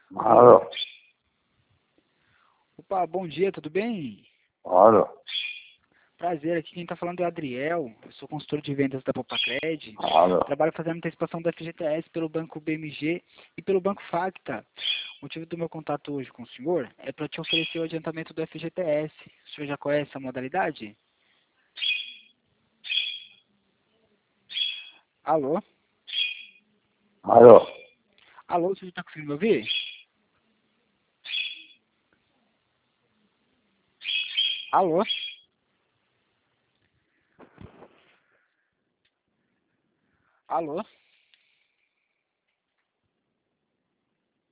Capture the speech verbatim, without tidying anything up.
Alô? Opa, bom dia, tudo bem? Alô? Prazer, aqui quem está falando é Adriel, eu sou consultor de vendas da Popacred, Alô? trabalho fazendo antecipação da F G T S pelo Banco B M G e pelo Banco Facta. O motivo do meu contato hoje com o senhor é para te oferecer o adiantamento do F G T S. O senhor já conhece a modalidade? Alô? Alô? Alô, o senhor está conseguindo me ouvir? Alô? Alô?